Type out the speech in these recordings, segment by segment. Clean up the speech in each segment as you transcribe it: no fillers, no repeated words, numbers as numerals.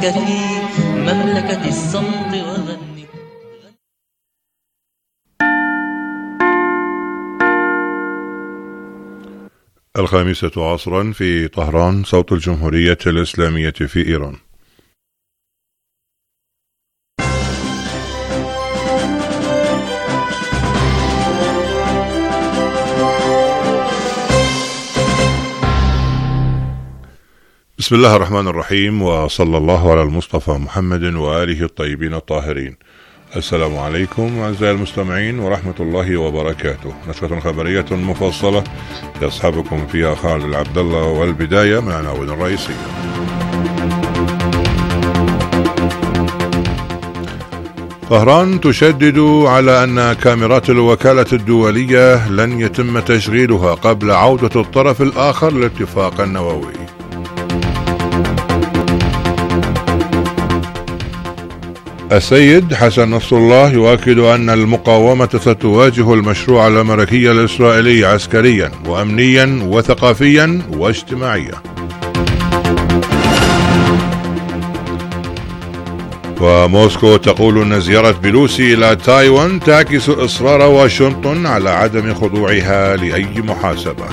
لك في مملكة الصمت وغني. الخامسة عصرا في طهران، صوت الجمهورية الإسلامية في إيران. بسم الله الرحمن الرحيم، وصلى الله على المصطفى محمد وآله الطيبين الطاهرين. السلام عليكم أعزائي المستمعين ورحمة الله وبركاته. نشرة خبرية مفصلة يصحبكم فيها خالد العبد الله، والبداية مع العناوين الرئيسية. طهران تشدد على أن كاميرات الوكالة الدولية لن يتم تشغيلها قبل عودة الطرف الآخر للاتفاق النووي. السيد حسن نصر الله يؤكد أن المقاومة ستواجه المشروع الأمريكي الإسرائيلي عسكريا وأمنيا وثقافيا واجتماعيا. وموسكو تقول أن زيارة بيلوسي إلى تايوان تعكس إصرار واشنطن على عدم خضوعها لأي محاسبة.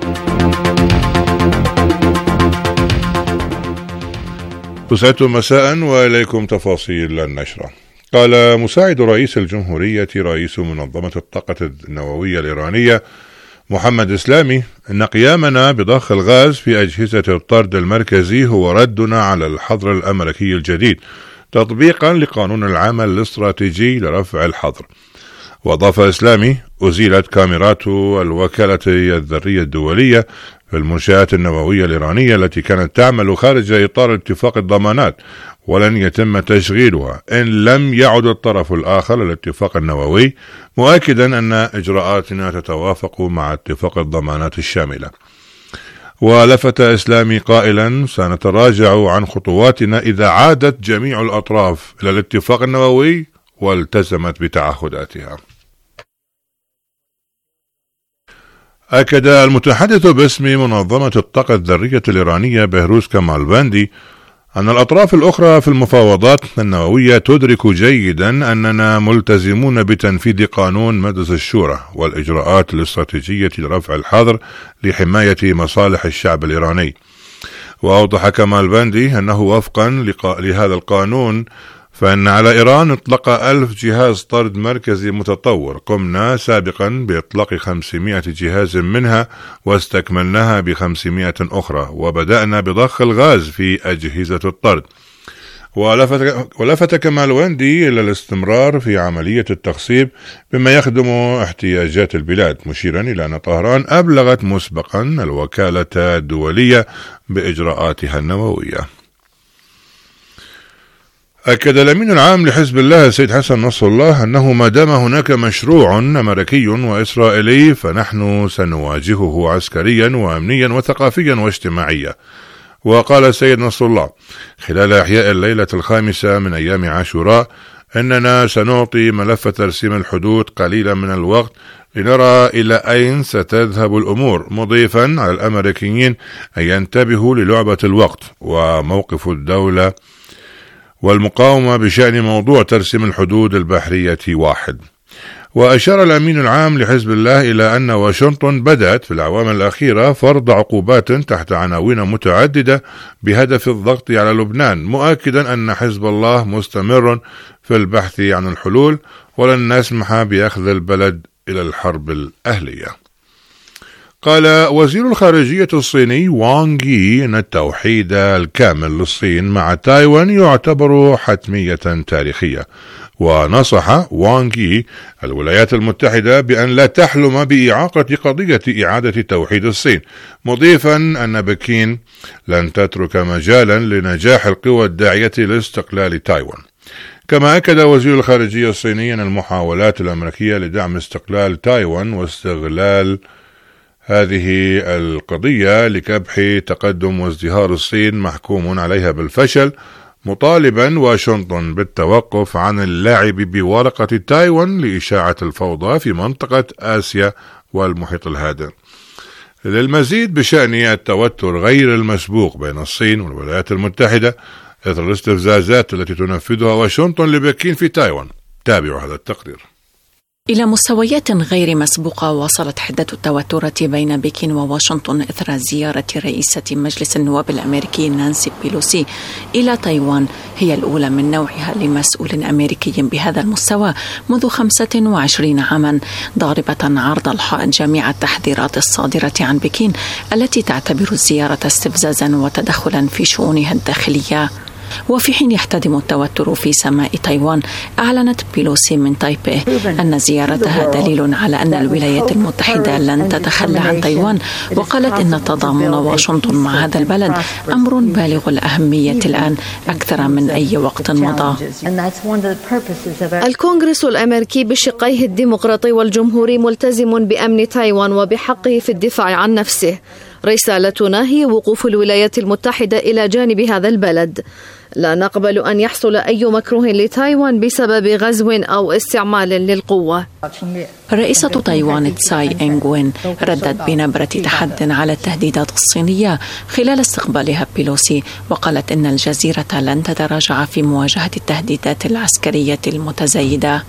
تسعة مساء وإليكم تفاصيل النشرة. قال مساعد رئيس الجمهورية رئيس منظمة الطاقة النووية الإيرانية محمد إسلامي إن قيامنا بضخ الغاز في أجهزة الطرد المركزي هو ردنا على الحظر الأمريكي الجديد تطبيقا لقانون العمل الاستراتيجي لرفع الحظر. وأضاف إسلامي: أزيلت كاميرات الوكالة الذرية الدولية في المنشآت النووية الإيرانية التي كانت تعمل خارج إطار اتفاق الضمانات، ولن يتم تشغيلها إن لم يعد الطرف الآخر للاتفاق النووي، مؤكدا أن إجراءاتنا تتوافق مع اتفاق الضمانات الشاملة. ولفت إسلامي قائلا: سنتراجع عن خطواتنا إذا عادت جميع الأطراف إلى الاتفاق النووي والتزمت بتعهداتها. أكد المتحدث باسم منظمة الطاقة الذرية الإيرانية بهروز كمالباندي أن الأطراف الأخرى في المفاوضات النووية تدرك جيدا أننا ملتزمون بتنفيذ قانون مجلس الشورى والإجراءات الاستراتيجية لرفع الحظر لحماية مصالح الشعب الإيراني. وأوضح كمالباندي أنه وفقا لهذا القانون فإن على إيران إطلاق 1000 جهاز طرد مركزي متطور. قمنا سابقا بإطلاق 500 جهاز منها واستكملناها ب500 أخرى، وبدأنا بضخ الغاز في أجهزة الطرد. ولفت كمالباندي إلى الاستمرار في عملية التخصيب بما يخدم احتياجات البلاد، مشيرا إلى أن طهران أبلغت مسبقا الوكالة الدولية بإجراءاتها النووية. أكد الأمين العام لحزب الله السيد حسن نصر الله أنه ما دام هناك مشروع أمريكي وإسرائيلي فنحن سنواجهه عسكريا وأمنيا وثقافيا واجتماعيا. وقال السيد نصر الله خلال إحياء الليلة الخامسة من أيام عاشوراء أننا سنعطي ملف ترسيم الحدود قليلا من الوقت لنرى إلى أين ستذهب الأمور، مضيفا على الأمريكيين أن ينتبهوا للعبة الوقت وموقف الدولة والمقاومة بشأن موضوع ترسيم الحدود البحرية واحد. وأشار الأمين العام لحزب الله إلى أن واشنطن بدأت في الأعوام الأخيرة فرض عقوبات تحت عناوين متعددة بهدف الضغط على لبنان، مؤكدا أن حزب الله مستمر في البحث عن الحلول ولن نسمح بأخذ البلد إلى الحرب الأهلية. قال وزير الخارجية الصيني وانغ يي أن التوحيد الكامل للصين مع تايوان يعتبر حتمية تاريخية. ونصح وانغ يي الولايات المتحدة بأن لا تحلم بإعاقة قضية إعادة توحيد الصين، مضيفا أن بكين لن تترك مجالا لنجاح القوى الداعية لاستقلال تايوان. كما أكد وزير الخارجية الصيني أن المحاولات الأمريكية لدعم استقلال تايوان واستغلال هذه القضية لكبح تقدم وازدهار الصين محكوم عليها بالفشل، مطالبا واشنطن بالتوقف عن اللعب بورقة تايوان لإشاعة الفوضى في منطقة آسيا والمحيط الهادئ. للمزيد بشأن التوتر غير المسبوق بين الصين والولايات المتحدة، إثر الاستفزازات التي تنفذها واشنطن لبكين في تايوان. تابعوا هذا التقرير. إلى مستويات غير مسبوقة وصلت حدة التوترات بين بكين وواشنطن إثر زيارة رئيسة مجلس النواب الأمريكي نانسي بيلوسي إلى تايوان، هي الأولى من نوعها لمسؤول أمريكي بهذا المستوى منذ 25 عاما، ضاربة عرض الحائط جميع التحذيرات الصادرة عن بكين التي تعتبر الزيارة استفزازا وتدخلا في شؤونها الداخلية. وفي حين يحتدم التوتر في سماء تايوان، أعلنت بيلوسي من تايبيه أن زيارتها دليل على أن الولايات المتحدة لن تتخلى عن تايوان، وقالت إن تضامن واشنطن مع هذا البلد أمر بالغ الأهمية الآن أكثر من أي وقت مضى. الكونغرس الأمريكي بشقيه الديمقراطي والجمهوري ملتزم بأمن تايوان وبحقه في الدفاع عن نفسه. رسالتنا هي وقوف الولايات المتحدة إلى جانب هذا البلد. لا نقبل أن يحصل أي مكروه لتايوان بسبب غزو أو استعمال للقوة. رئيسة تايوان تساي إنغ وين ردت بنبرة تحد على التهديدات الصينية خلال استقبالها بيلوسي، وقالت إن الجزيرة لن تتراجع في مواجهة التهديدات العسكرية المتزايدة.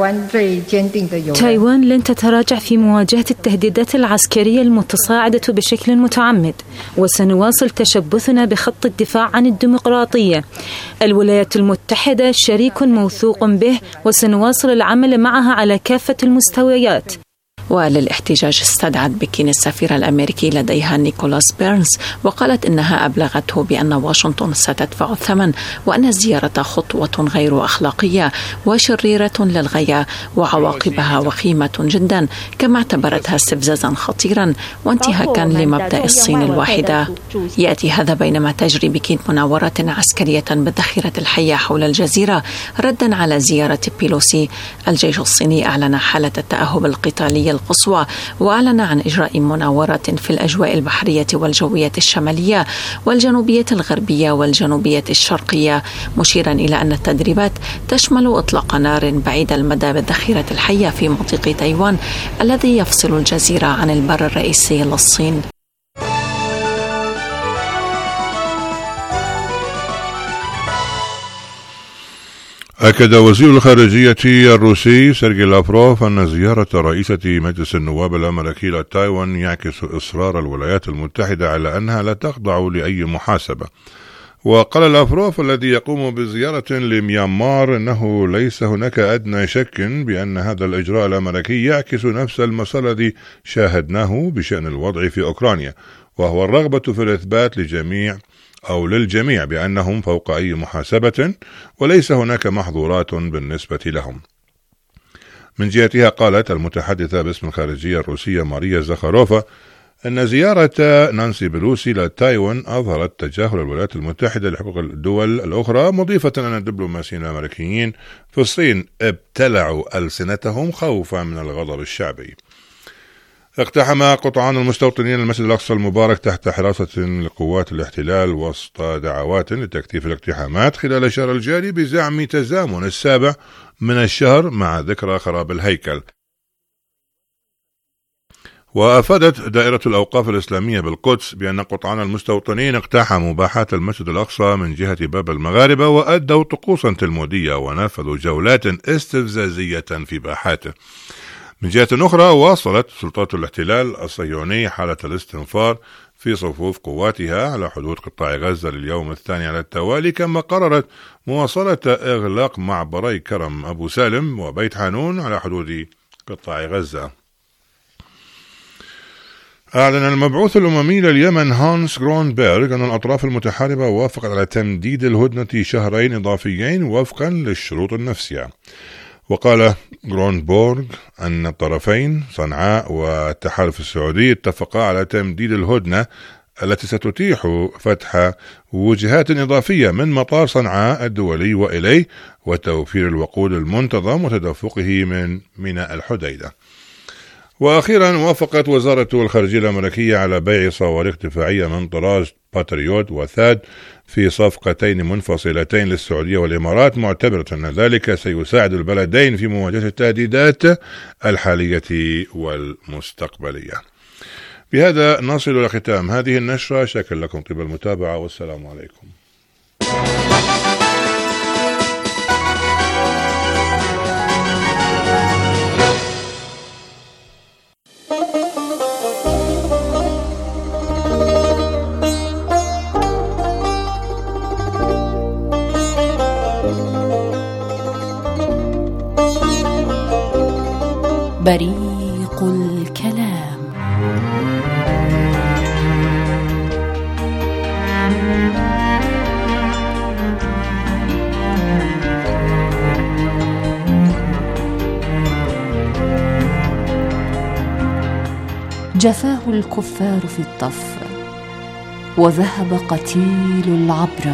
تايوان لن تتراجع في مواجهة التهديدات العسكرية المتصاعدة بشكل متعمد، وسنواصل تشبثنا بخط الدفاع عن الديمقراطية. الولايات المتحدة شريك موثوق به، وسنواصل العمل معها على كافة المستويات. وللاحتجاج استدعت بكين السفير الأمريكي لديها نيكولاس بيرنز، وقالت إنها أبلغته بأن واشنطن ستدفع الثمن، وأن الزيارة خطوة غير أخلاقية وشريرة للغاية وعواقبها وخيمة جدا، كما اعتبرتها استفزازا خطيرا وانتهاكا لمبدأ الصين الواحدة. يأتي هذا بينما تجري بكين مناورات عسكرية بالذخيرة الحية حول الجزيرة ردا على زيارة بيلوسي. الجيش الصيني أعلن حالة التأهب القتالي القصوى، وأعلن عن إجراء مناورات في الأجواء البحرية والجوية الشمالية والجنوبية الغربية والجنوبية الشرقية، مشيرا إلى أن التدريبات تشمل إطلاق نار بعيد المدى بالذخيرة الحية في مضيق تايوان الذي يفصل الجزيرة عن البر الرئيسي للصين. أكد وزير الخارجية الروسي سيرجي لافروف أن زيارة رئيسة مجلس النواب الأمريكي لتايوان يعكس إصرار الولايات المتحدة على أنها لا تخضع لأي محاسبة. وقال لافروف الذي يقوم بزيارة لميانمار أنه ليس هناك أدنى شك بأن هذا الإجراء الأمريكي يعكس نفس المسار الذي شاهدناه بشأن الوضع في أوكرانيا، وهو الرغبة في الإثبات للجميع بأنهم فوق أي محاسبة وليس هناك محظورات بالنسبة لهم. من جهتها قالت المتحدثة باسم الخارجية الروسية ماريا زخاروفا أن زيارة نانسي بيلوسي لتايوان أظهرت تجاهل الولايات المتحدة لحقوق الدول الأخرى، مضيفة أن الدبلوماسيين الأمريكيين في الصين ابتلعوا ألسنتهم خوفا من الغضب الشعبي. اقتحم قطعان المستوطنين المسجد الأقصى المبارك تحت حراسة لقوات الاحتلال وسط دعوات لتكثيف الاقتحامات خلال الشهر الجاري بزعم تزامن السابع من الشهر مع ذكرى خراب الهيكل. وأفادت دائرة الأوقاف الإسلامية بالقدس بأن قطعان المستوطنين اقتحموا باحات المسجد الأقصى من جهة باب المغاربة وأدوا طقوسا تلمودية ونفذوا جولات استفزازية في باحاته. من جهة أخرى واصلت سلطات الاحتلال الصهيوني حالة الاستنفار في صفوف قواتها على حدود قطاع غزة لليوم الثاني على التوالي، كما قررت مواصلة إغلاق معبري كرم أبو سالم وبيت حانون على حدود قطاع غزة. أعلن المبعوث الأممي لليمن هانس غرونبيرغ أن الأطراف المتحاربة وافقت على تمديد الهدنة شهرين إضافيين وفقا للشروط النفسية. وقال غرونبيرغ أن الطرفين صنعاء والتحالف السعودي اتفقا على تمديد الهدنة التي ستتيح فتح وجهات إضافية من مطار صنعاء الدولي وإليه، وتوفير الوقود المنتظم وتدفقه من ميناء الحديدة. وأخيرا وافقت وزارة الخارجية الأمريكية على بيع صواريخ دفاعية من طراز باتريوت وثاد في صفقتين منفصلتين للسعودية والإمارات، معتبرة أن ذلك سيساعد البلدين في مواجهة التهديدات الحالية والمستقبلية. بهذا نصل إلى ختام هذه النشرة، شكرا لكم طيب المتابعة والسلام عليكم. بريق الكلام. جفاه الكفار في الطف، وذهب قتيل العبرة،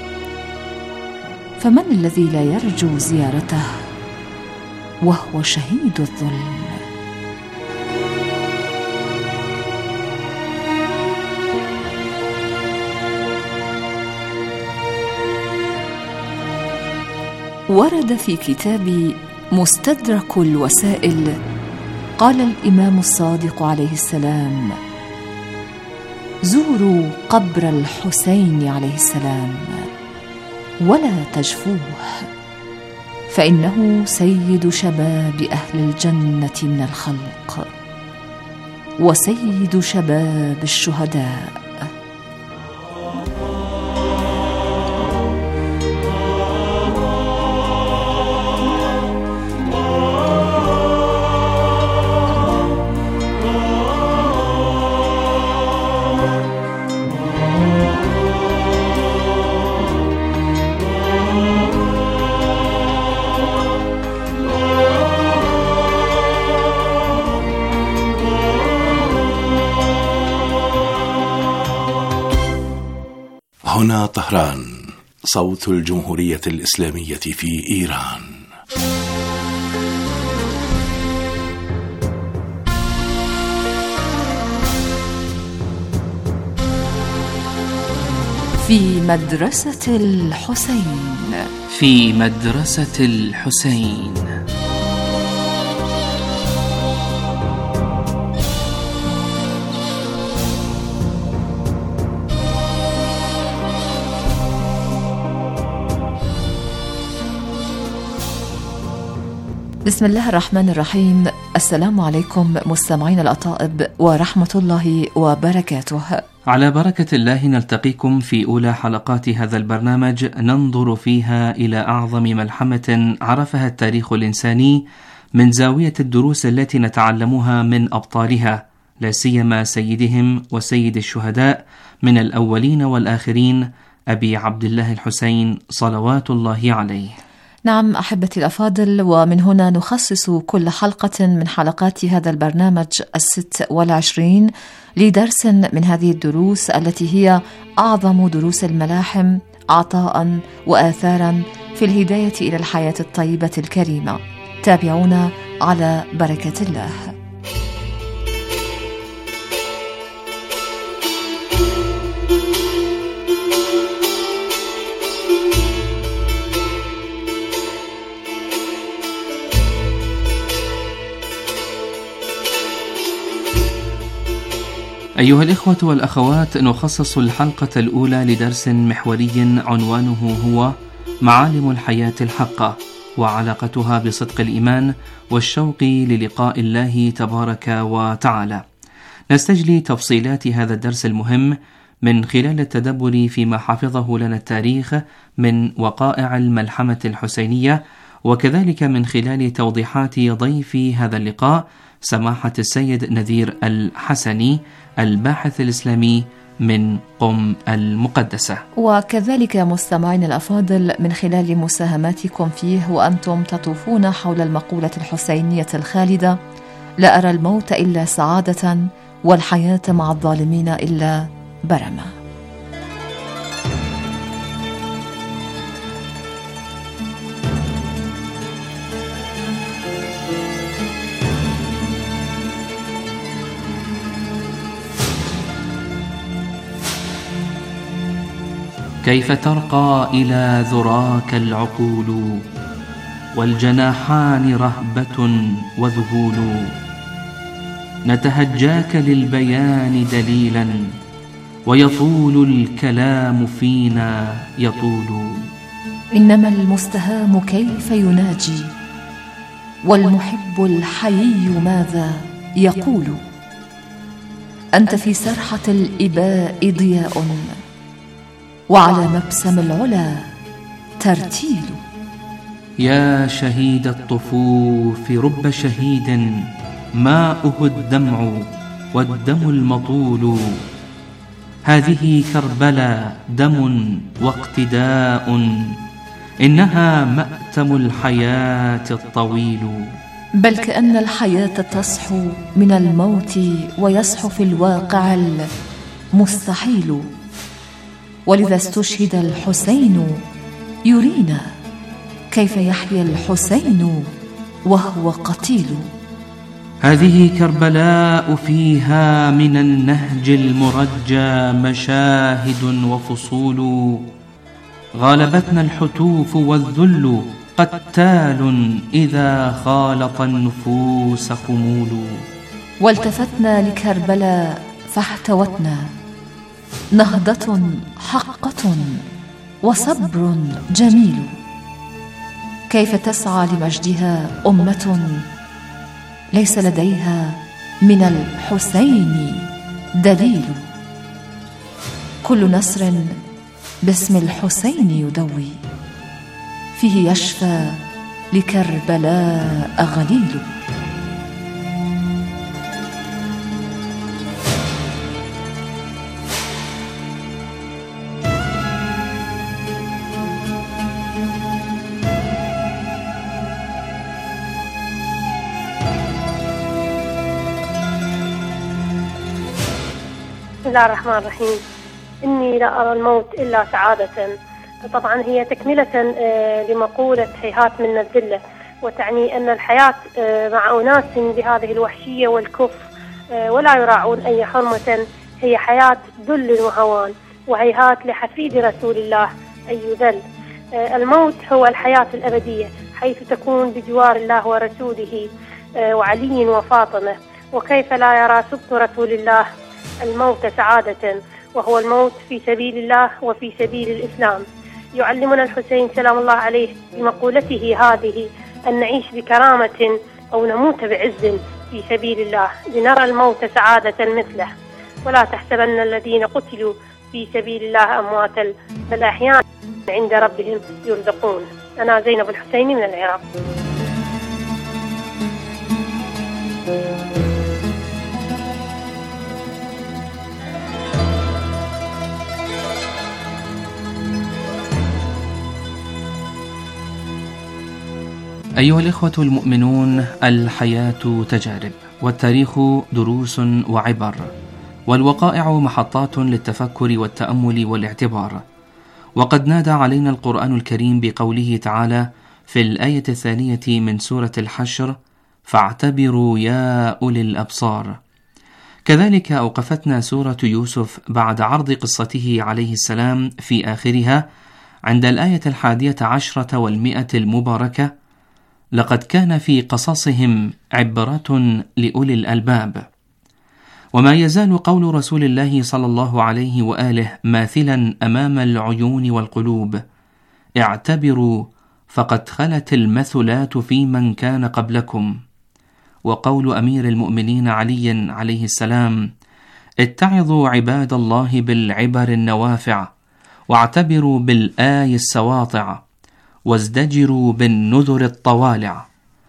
فمن الذي لا يرجو زيارته وهو شهيد الظلم؟ ورد في كتاب مستدرك الوسائل، قال الإمام الصادق عليه السلام: زوروا قبر الحسين عليه السلام ولا تجفوه، فإنه سيد شباب أهل الجنة من الخلق وسيد شباب الشهداء. هنا طهران، صوت الجمهورية الإسلامية في إيران. في مدرسة الحسين. في مدرسة الحسين. بسم الله الرحمن الرحيم. السلام عليكم مستمعين الأطائب ورحمة الله وبركاته. على بركة الله نلتقيكم في أولى حلقات هذا البرنامج، ننظر فيها إلى أعظم ملحمة عرفها التاريخ الإنساني من زاوية الدروس التي نتعلمها من أبطالها، لا سيما سيدهم وسيد الشهداء من الأولين والآخرين، أبي عبد الله الحسين صلوات الله عليه. نعم أحبتي الأفاضل، ومن هنا نخصص كل حلقة من حلقات هذا البرنامج 26 لدرس من هذه الدروس التي هي أعظم دروس الملاحم عطاء وآثارا في الهداية إلى الحياة الطيبة الكريمة. تابعونا على بركة الله. أيها الإخوة والأخوات، نخصص الحلقة الأولى لدرس محوري عنوانه هو معالم الحياة الحقة وعلاقتها بصدق الإيمان والشوق للقاء الله تبارك وتعالى. نستجلي تفصيلات هذا الدرس المهم من خلال التدبر فيما حفظه لنا التاريخ من وقائع الملحمة الحسينية، وكذلك من خلال توضيحات ضيف هذا اللقاء سماحة السيد نذير الحسني، الباحث الإسلامي من قم المقدسة. وكذلك مستمعين الأفاضل من خلال مساهماتكم فيه وأنتم تطوفون حول المقولة الحسينية الخالدة: لا أرى الموت إلا سعادة والحياة مع الظالمين إلا برمة. كيف ترقى إلى ذراك العقول والجناحان رهبة وذهول، نتهجاك للبيان دليلا ويطول الكلام فينا يطول. إنما المستهام كيف يناجي والمحب الحيي ماذا يقول؟ أنت في سرحة الإباء ضياء وعلى مبسم العلا ترتيل. يا شهيد الطفوف رب شهيد ماؤه الدمع والدم المطول. هذه كربلاء دم واقتداء، إنها مأتم الحياة الطويل. بل كأن الحياة تصحو من الموت ويصحو في الواقع المستحيل، ولذا استشهد الحسين يرينا كيف يحيا الحسين وهو قتيل. هذه كربلاء فيها من النهج المرجى مشاهد وفصول. غالبتنا الحتوف والذل قتال إذا خالط النفوس خمول. والتفتنا لكربلاء فاحتوتنا نهضة حقة وصبر جميل. كيف تسعى لمجدها أمة ليس لديها من الحسين دليل. كل نصر باسم الحسين يدوي، فيه يشفى لكربلاء غليل. بسم الله الرحمن الرحيم. إني لا أرى الموت إلا سعادة. طبعا هي تكملة لمقولة هيهات من الذلة، وتعني أن الحياة مع أناس بهذه الوحشية والكفر ولا يراعون أي حرمة هي حياة ذل وهوان، وهيهات لحفيد رسول الله أن يذل. الموت هو الحياة الأبدية، حيث تكون بجوار الله ورسوله وعلي وفاطمة. وكيف لا يرى سبط رسول الله الموت سعادة، وهو الموت في سبيل الله وفي سبيل الإسلام. يعلمنا الحسين سلام الله عليه بمقولته هذه أن نعيش بكرامة أو نموت بعز في سبيل الله، لنرى الموت سعادة مثله. ولا تحسبن الذين قتلوا في سبيل الله أمواتا بل أحيانا عند ربهم يرزقون. أنا زينب الحسيني من العراق. أيها الإخوة المؤمنون، الحياة تجارب، والتاريخ دروس وعبر، والوقائع محطات للتفكر والتأمل والاعتبار. وقد نادى علينا القرآن الكريم بقوله تعالى في الآية 2 من سورة الحشر: فاعتبروا يا أولي الأبصار. كذلك أوقفتنا سورة يوسف بعد عرض قصته عليه السلام في آخرها عند الآية 11 والمئة المباركة: لقد كان في قصصهم عبرة لأولي الألباب. وما يزال قول رسول الله صلى الله عليه وآله ماثلا أمام العيون والقلوب: اعتبروا فقد خلت المثلات في من كان قبلكم. وقول أمير المؤمنين علي عليه السلام: اتعظوا عباد الله بالعبر النوافع، واعتبروا بالآي السواطع، وازدجروا بالنذر الطوالع.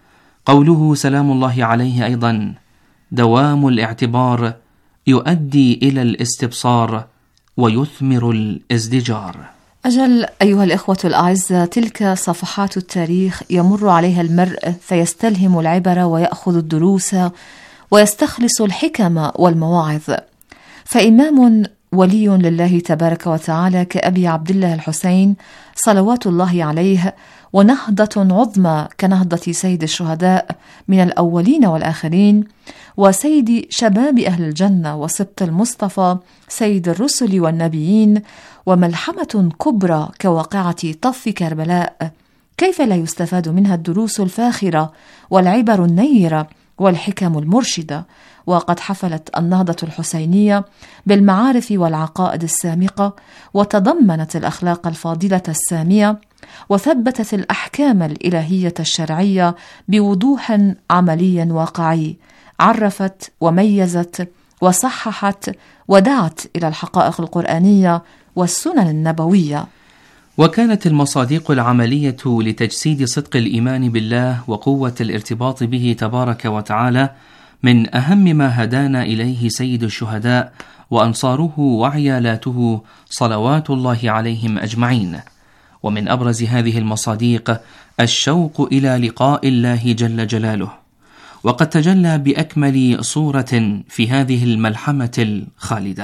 قوله سلام الله عليه أيضا: دوام الاعتبار يؤدي إلى الاستبصار ويثمر الازدجار. أجل أيها الإخوة الأعزاء، تلك صفحات التاريخ يمر عليها المرء فيستلهم العبر ويأخذ الدروس ويستخلص الحكم والمواعظ. فإمام ولي لله تبارك وتعالى كأبي عبد الله الحسين صلوات الله عليه، ونهضة عظمى كنهضة سيد الشهداء من الأولين والآخرين، وسيد شباب أهل الجنة وسبط المصطفى سيد الرسل والنبيين، وملحمة كبرى كواقعة طف كربلاء، كيف لا يستفاد منها الدروس الفاخرة والعبر النيرة والحكم المرشدة؟ وقد حفلت النهضة الحسينية بالمعارف والعقائد السامقة، وتضمنت الأخلاق الفاضلة السامية، وثبتت الأحكام الإلهية الشرعية بوضوح عملي واقعي، عرفت وميزت وصححت ودعت إلى الحقائق القرآنية والسنن النبوية. وكانت المصادق العملية لتجسيد صدق الإيمان بالله وقوة الارتباط به تبارك وتعالى من أهم ما هدانا إليه سيد الشهداء وأنصاره وعيالاته صلوات الله عليهم أجمعين. ومن أبرز هذه المصادق الشوق إلى لقاء الله جل جلاله، وقد تجلى بأكمل صورة في هذه الملحمة الخالدة.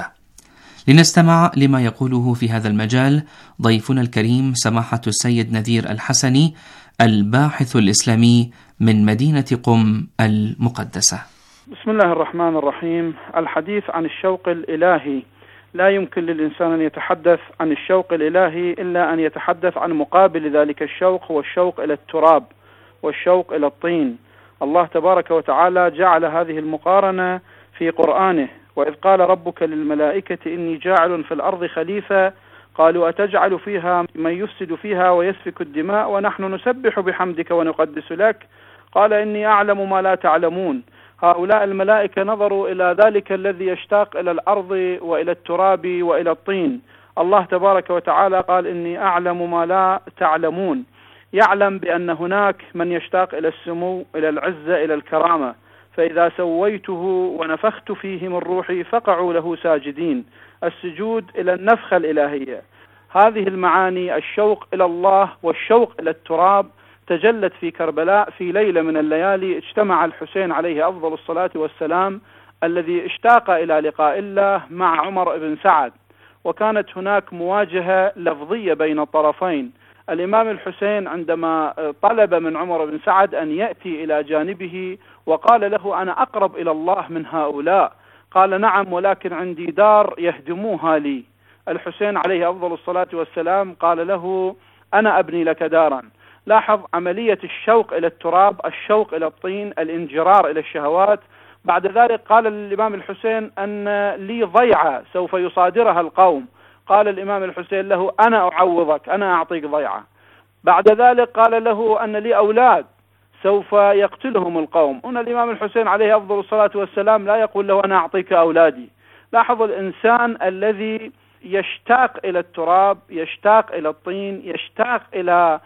لنستمع لما يقوله في هذا المجال ضيفنا الكريم سماحة السيد نذير الحسني، الباحث الإسلامي من مدينة قم المقدسة. بسم الله الرحمن الرحيم. الحديث عن الشوق الإلهي، لا يمكن للإنسان أن يتحدث عن الشوق الإلهي إلا أن يتحدث عن مقابل ذلك الشوق، هو الشوق إلى التراب والشوق إلى الطين. الله تبارك وتعالى جعل هذه المقارنة في قرآنه: وإذ قال ربك للملائكة إني جاعل في الأرض خليفة قالوا أتجعل فيها من يفسد فيها ويسفك الدماء ونحن نسبح بحمدك ونقدس لك قال إني أعلم ما لا تعلمون. هؤلاء الملائكة نظروا إلى ذلك الذي يشتاق إلى الأرض وإلى التراب وإلى الطين. الله تبارك وتعالى قال إني أعلم ما لا تعلمون، يعلم بأن هناك من يشتاق إلى السمو، إلى العزة، إلى الكرامة، فإذا سويته ونفخت فيه من روحي فقعوا له ساجدين. السجود إلى النفخة الإلهية. هذه المعاني، الشوق إلى الله والشوق إلى التراب، تجلت في كربلاء في ليلة من الليالي. اجتمع الحسين عليه أفضل الصلاة والسلام الذي اشتاق إلى لقاء الله مع عمر بن سعد، وكانت هناك مواجهة لفظية بين الطرفين. الإمام الحسين عندما طلب من عمر بن سعد أن يأتي إلى جانبه وقال له أنا أقرب إلى الله من هؤلاء، قال نعم ولكن عندي دار يهدموها لي. الحسين عليه أفضل الصلاة والسلام قال له أنا أبني لك دارا. لاحظ عملية الشوق إلى التراب، الشوق إلى الطين، الانجرار إلى الشهوات. بعد ذلك قال للإمام الحسين أن لي ضيعة سوف يصادرها القوم. قال الإمام الحسين له أنا أعوضك، أنا أعطيك ضيعة. بعد ذلك قال له أن لي أولاد سوف يقتلهم القوم. هنا الإمام الحسين عليه أفضل الصلاة والسلام لا يقول له أنا أعطيك أولادي. لاحظ الإنسان الذي يشتاق إلى التراب، يشتاق إلى الطين، يشتاق إلى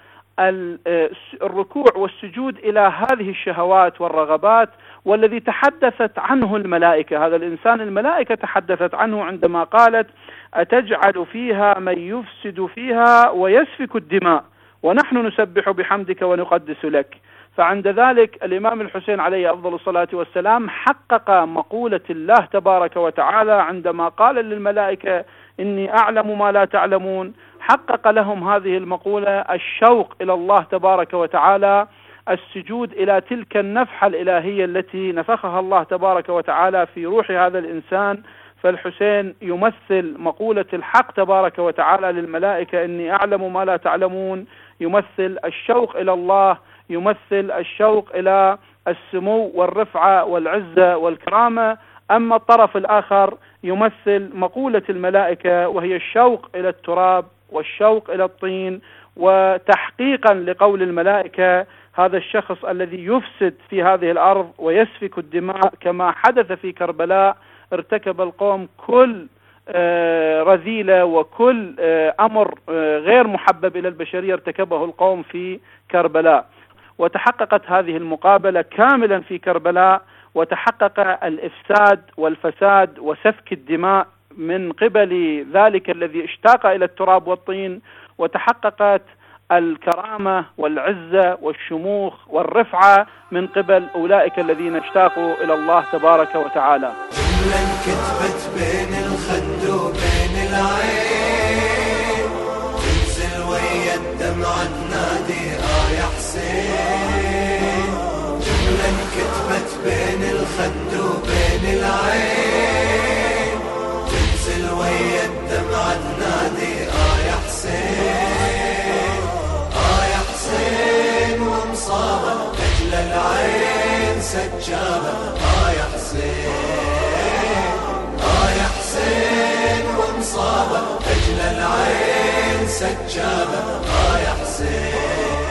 الركوع والسجود إلى هذه الشهوات والرغبات، والذي تحدثت عنه الملائكة. هذا الإنسان الملائكة تحدثت عنه عندما قالت أتجعل فيها من يفسد فيها ويسفك الدماء ونحن نسبح بحمدك ونقدس لك. فعند ذلك الإمام الحسين عليه أفضل الصلاة والسلام حقق مقولة الله تبارك وتعالى عندما قال للملائكة إني أعلم ما لا تعلمون. حقق لهم هذه المقولة، الشوق إلى الله تبارك وتعالى، السجود إلى تلك النفحة الإلهية التي نفخها الله تبارك وتعالى في روح هذا الإنسان. فالحسين يمثل مقولة الحق تبارك وتعالى للملائكة إني أعلم ما لا تعلمون، يمثل الشوق إلى الله، يمثل الشوق إلى السمو والرفعة والعزة والكرامة. أما الطرف الآخر يمثل مقولة الملائكة وهي الشوق إلى التراب والشوق إلى الطين، وتحقيقا لقول الملائكة هذا الشخص الذي يفسد في هذه الأرض ويسفك الدماء كما حدث في كربلاء. ارتكب القوم كل رذيلة وكل أمر غير محبب إلى البشرية ارتكبه القوم في كربلاء، وتحققت هذه المقابلة كاملا في كربلاء، وتحقق الإفساد والفساد وسفك الدماء من قبل ذلك الذي اشتاق إلى التراب والطين، وتحققت الكرامة والعزة والشموخ والرفعة من قبل أولئك الذين اشتاقوا إلى الله تبارك وتعالى. جملة كتبت بين الخد وبين العين، تنزل ويا الدمعة تنادي يا حسين. جملة كتبت بين الخد وبين العين، تنزل ويا الدمعة تنادي يا حسين. يا حسين ومصابة أجل العين سجابة يا حسين. يا حسين ومصابة أجل العين سجابة يا حسين.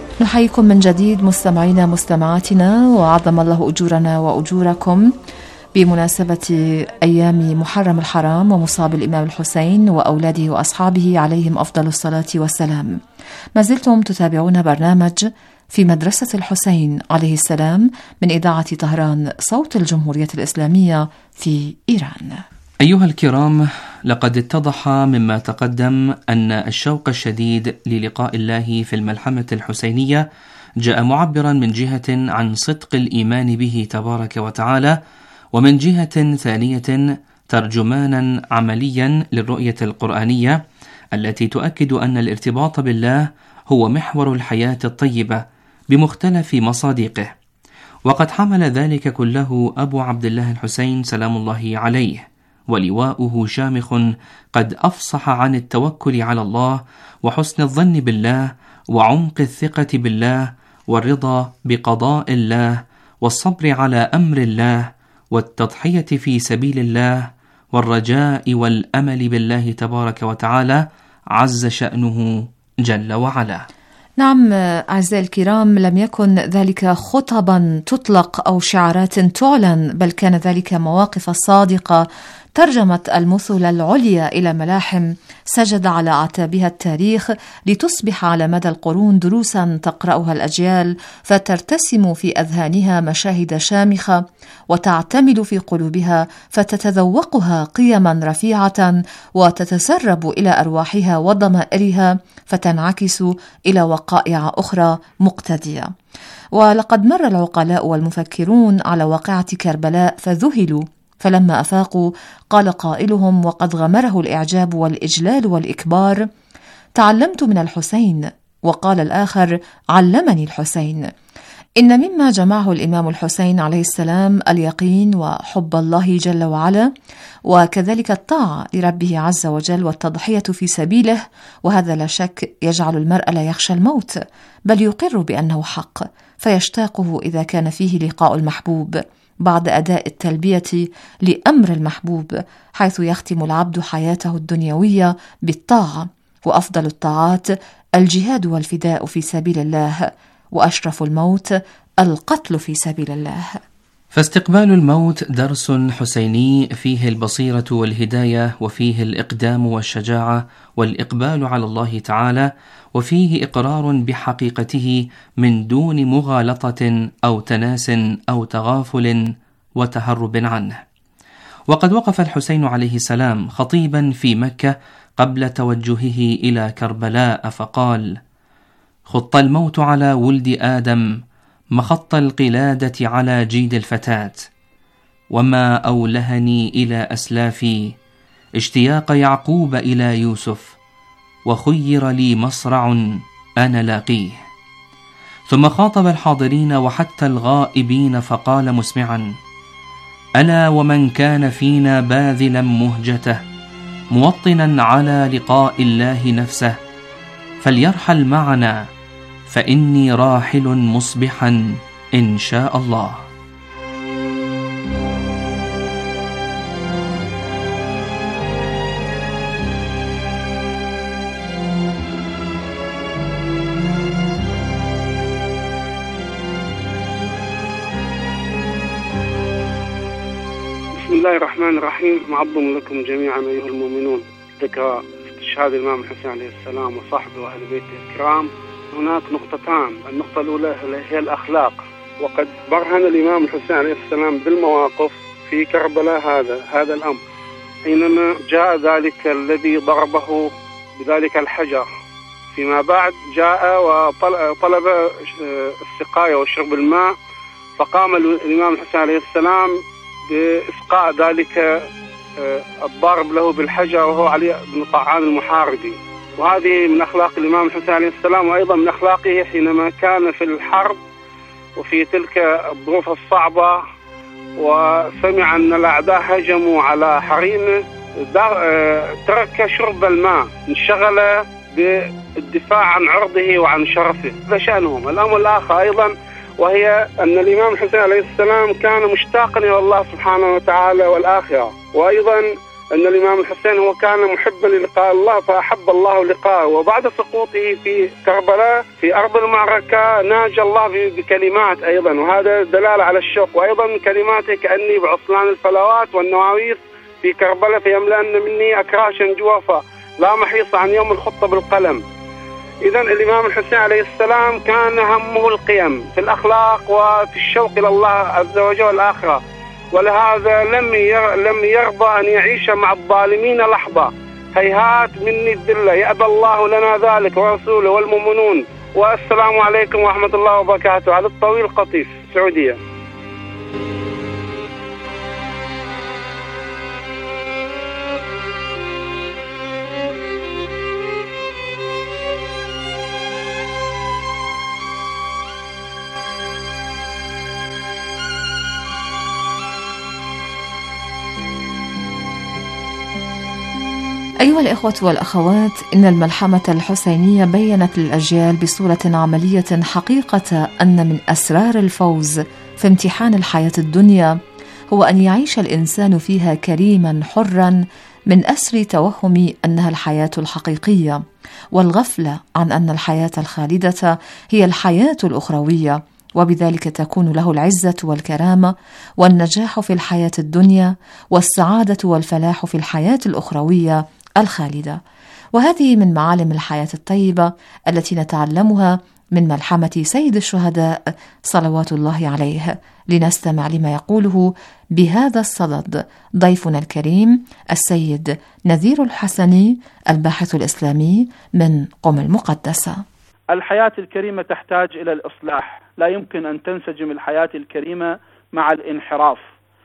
نحييكم من جديد مستمعينا مستمعاتنا، وعظم الله أجورنا وأجوركم بمناسبة أيام محرم الحرام ومصاب الإمام الحسين وأولاده وأصحابه عليهم أفضل الصلاة والسلام. ما زلتم تتابعون برنامج في مدرسة الحسين عليه السلام من إذاعة طهران صوت الجمهورية الإسلامية في إيران. أيها الكرام، لقد اتضح مما تقدم أن الشوق الشديد للقاء الله في الملحمة الحسينية جاء معبرا من جهة عن صدق الإيمان به تبارك وتعالى، ومن جهة ثانية ترجمانا عمليا للرؤية القرآنية التي تؤكد أن الارتباط بالله هو محور الحياة الطيبة بمختلف مصادقه. وقد حمل ذلك كله أبو عبد الله الحسين سلام الله عليه، ولواؤه شامخ قد أفصح عن التوكل على الله وحسن الظن بالله وعمق الثقة بالله والرضا بقضاء الله والصبر على أمر الله والتضحية في سبيل الله والرجاء والأمل بالله تبارك وتعالى عز شأنه جل وعلا. نعم أعزائي الكرام، لم يكن ذلك خطبا تطلق أو شعارات تعلن، بل كان ذلك مواقف صادقة ترجمت المثل العليا إلى ملاحم سجد على أعتابها التاريخ لتصبح على مدى القرون دروسا تقرأها الأجيال فترتسم في أذهانها مشاهد شامخة وتعتمد في قلوبها فتتذوقها قيما رفيعة وتتسرب إلى أرواحها وضمائرها فتنعكس إلى وقائع أخرى مقتدية. ولقد مر العقلاء والمفكرون على واقعة كربلاء فذهلوا، فلما أفاقوا قال قائلهم وقد غمره الإعجاب والإجلال والإكبار: تعلمت من الحسين. وقال الآخر: علمني الحسين. إن مما جمعه الإمام الحسين عليه السلام اليقين وحب الله جل وعلا، وكذلك الطاعة لربه عز وجل والتضحية في سبيله، وهذا لا شك يجعل المرء لا يخشى الموت، بل يقر بأنه حق فيشتاقه إذا كان فيه لقاء المحبوب بعد أداء التلبية لأمر المحبوب، حيث يختم العبد حياته الدنيوية بالطاعة، وأفضل الطاعات الجهاد والفداء في سبيل الله، وأشرف الموت القتل في سبيل الله. فاستقبال الموت درس حسيني فيه البصيرة والهداية، وفيه الإقدام والشجاعة والإقبال على الله تعالى، وفيه إقرار بحقيقته من دون مغالطة أو تناس أو تغافل وتهرب عنه. وقد وقف الحسين عليه السلام خطيبا في مكة قبل توجهه إلى كربلاء فقال: خط الموت على ولد آدم مخط القلادة على جيد الفتاة، وما أولهني إلى أسلافي اشتياق يعقوب إلى يوسف، وخير لي مصرع أنا لاقيه. ثم خاطب الحاضرين وحتى الغائبين فقال مسمعا: ألا ومن كان فينا باذلا مهجته موطنا على لقاء الله نفسه فليرحل معنا، فإني راحل مصبحا إن شاء الله. بسم الله الرحمن الرحيم. معظم لكم جميعا أيها المؤمنون ذكرى استشهاد الإمام الحسين عليه السلام وصحبه وأهل بيته الكرام. هناك نقطتان، النقطة الأولى هي الأخلاق، وقد برهن الإمام الحسين عليه السلام بالمواقف في كربلاء هذا الأمر، حينما جاء ذلك الذي ضربه بذلك الحجر. فيما بعد جاء وطلب السقاية وشرب الماء، فقام الإمام الحسين عليه السلام بإسقاء ذلك الضارب له بالحجر وهو علي بن طعان المحاربي. وهذه من أخلاق الإمام الحسين عليه السلام، وأيضا من أخلاقه حينما كان في الحرب وفي تلك الظروف الصعبة وسمع أن الأعداء هجموا على حريمه ترك شرب الماء، انشغل بالدفاع عن عرضه وعن شرفه. هذا شأنهم. الأمر الآخر أيضا وهي أن الإمام الحسين عليه السلام كان مشتاقا إلى الله سبحانه وتعالى والآخرة، وأيضا أن الإمام الحسين هو كان محبا للقاء الله فأحب الله لقاءه، وبعد سقوطه في كربلاء في أرض المعركة ناجى الله بكلمات أيضا، وهذا دلالة على الشوق. وأيضا من كلماته: كأني بعصلان الفلوات والنواويس في كربلاء فيملأن مني أكراشا جوافا لا محيص عن يوم الخطة بالقلم. إذا الإمام الحسين عليه السلام كان همه القيم في الأخلاق وفي الشوق إلى الله عز وجل والآخرة، ولهذا لم يرضى أن يعيش مع الظالمين لحظة. هيهات مني الذلة، يأبى الله لنا ذلك ورسوله والمؤمنون. والسلام عليكم ورحمة الله وبركاته. على الطويل قطيف، السعودية. أيها الإخوة والأخوات، إن الملحمة الحسينية بيّنت للأجيال بصورة عملية حقيقة أن من أسرار الفوز في امتحان الحياة الدنيا هو أن يعيش الإنسان فيها كريما حرا من أسر توهم أنها الحياة الحقيقية، والغفلة عن أن الحياة الخالدة هي الحياة الأخروية، وبذلك تكون له العزة والكرامة والنجاح في الحياة الدنيا والسعادة والفلاح في الحياة الأخروية الخالدة. وهذه من معالم الحياة الطيبة التي نتعلمها من ملحمة سيد الشهداء صلوات الله عليه. لنستمع لما يقوله بهذا الصدد ضيفنا الكريم السيد نذير الحسني الباحث الإسلامي من قم المقدسة. الحياة الكريمة تحتاج إلى الإصلاح، لا يمكن أن تنسجم الحياة الكريمة مع الانحراف،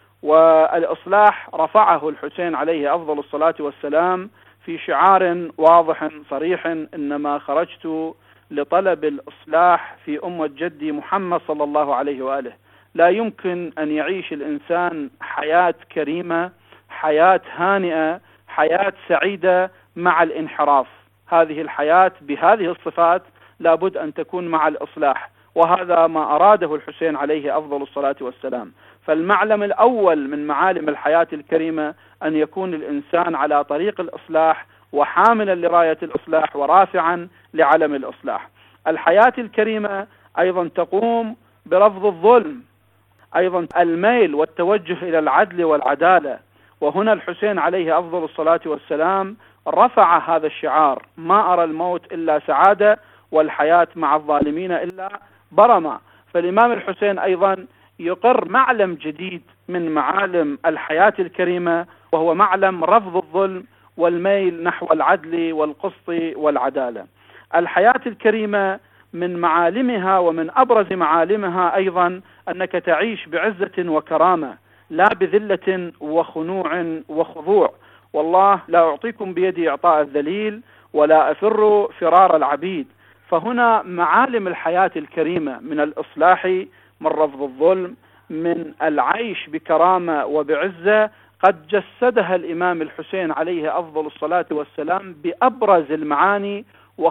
والإصلاح رفعه الحسين عليه أفضل الصلاة والسلام في شعار واضح صريح: إنما خرجت لطلب الإصلاح في أمة جدي محمد صلى الله عليه وآله. لا يمكن أن يعيش الإنسان حياة كريمة، حياة هانئة، حياة سعيدة مع الانحراف. هذه الحياة بهذه الصفات لابد أن تكون مع الإصلاح، وهذا ما أراده الحسين عليه أفضل الصلاة والسلام. فالمعلم الأول من معالم الحياة الكريمة أن يكون الإنسان على طريق الإصلاح وحاملا لراية الإصلاح ورافعا لعلم الإصلاح. الحياة الكريمة أيضا تقوم برفض الظلم، أيضا الميل والتوجه إلى العدل والعدالة. وهنا الحسين عليه أفضل الصلاة والسلام رفع هذا الشعار: ما أرى الموت إلا سعادة والحياة مع الظالمين إلا برمة. فالإمام الحسين أيضا يقر معلم جديد من معالم الحياة الكريمة، وهو معلم رفض الظلم والميل نحو العدل والقسط والعدالة. الحياة الكريمة من معالمها ومن أبرز معالمها أيضا أنك تعيش بعزة وكرامة، لا بذلة وخنوع وخضوع. والله لا أعطيكم بيدي إعطاء الذليل ولا أفر فرار العبيد. فهنا معالم الحياة الكريمة من الإصلاح، من رفض الظلم، من العيش بكرامة وبعزة، قد جسدها الإمام الحسين عليه أفضل الصلاة والسلام بأبرز المعاني،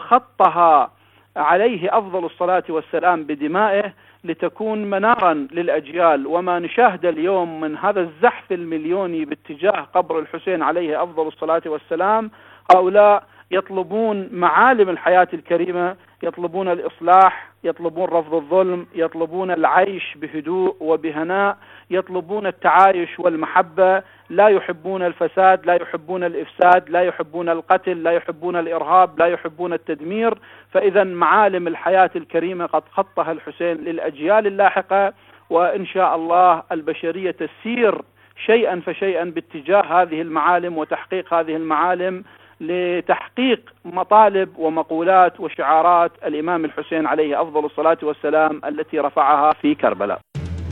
وخطها عليه أفضل الصلاة والسلام بدمائه لتكون منارا للأجيال. وما نشاهد اليوم من هذا الزحف المليوني باتجاه قبر الحسين عليه أفضل الصلاة والسلام، هؤلاء يطلبون معالم الحياة الكريمة، يطلبون الإصلاح، يطلبون رفض الظلم، يطلبون العيش بهدوء وبهناء، يطلبون التعايش والمحبة، لا يحبون الفساد، لا يحبون الإفساد، لا يحبون القتل، لا يحبون الإرهاب، لا يحبون التدمير. فإذا معالم الحياة الكريمة قد خطها الحسين للأجيال اللاحقة، وإن شاء الله البشرية تسير شيئا فشيئا باتجاه هذه المعالم وتحقيق هذه المعالم لتحقيق مطالب ومقولات وشعارات الإمام الحسين عليه أفضل الصلاة والسلام التي رفعها في كربلاء.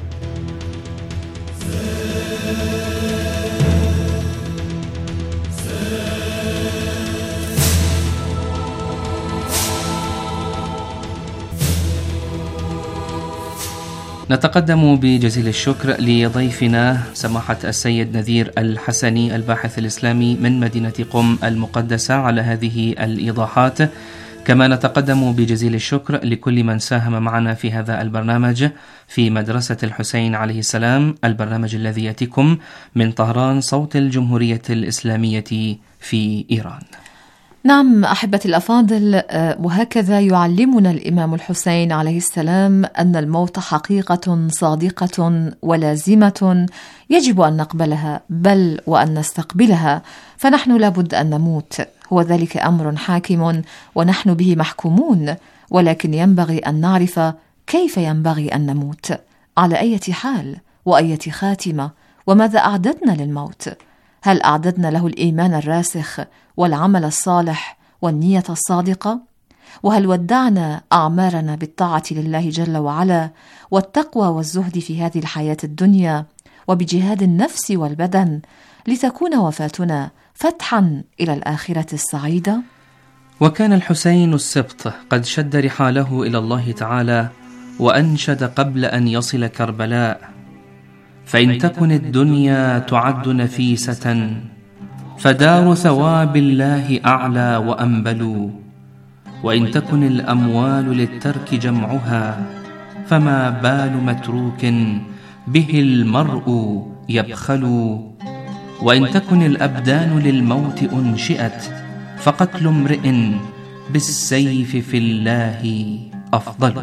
نتقدم بجزيل الشكر لضيفنا سماحة السيد نذير الحسني الباحث الإسلامي من مدينة قم المقدسة على هذه الإيضاحات. كما نتقدم بجزيل الشكر لكل من ساهم معنا في هذا البرنامج في مدرسة الحسين عليه السلام، البرنامج الذي يأتيكم من طهران صوت الجمهورية الإسلامية في إيران. نعم أحبتي الأفاضل، وهكذا يعلمنا الإمام الحسين عليه السلام أن الموت حقيقة صادقة ولازمة يجب أن نقبلها بل وأن نستقبلها، فنحن لابد أن نموت، هو ذلك أمر حاكم ونحن به محكومون، ولكن ينبغي أن نعرف كيف ينبغي أن نموت، على أي حال وأية خاتمة، وماذا أعددنا للموت. هل أعددنا له الإيمان الراسخ والعمل الصالح والنية الصادقة؟ وهل ودعنا أعمارنا بالطاعة لله جل وعلا والتقوى والزهد في هذه الحياة الدنيا وبجهاد النفس والبدن لتكون وفاتنا فتحا إلى الآخرة السعيدة؟ وكان الحسين السبط قد شد رحاله إلى الله تعالى وأنشد قبل أن يصل كربلاء: فإن تكن الدنيا تعد نفيسة فدار ثواب الله أعلى وأنبل، وإن تكن الأموال للترك جمعها فما بال متروك به المرء يبخل، وإن تكن الأبدان للموت أنشئت فقتل امرئ بالسيف في الله أفضل.